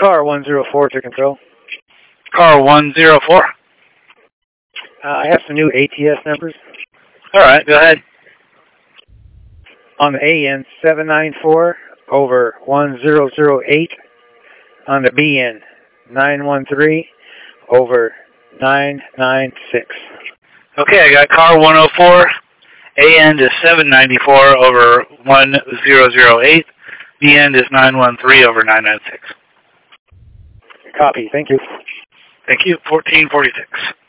Car 104 to control. Car 104. I have some new ATS numbers. All right, go ahead. On the AN 794 over 1008. On the BN 913 over 996. Okay, I got car 104. AN is 794 over 1008. BN is 913 over 996. Copy. Thank you. Thank you. 1446.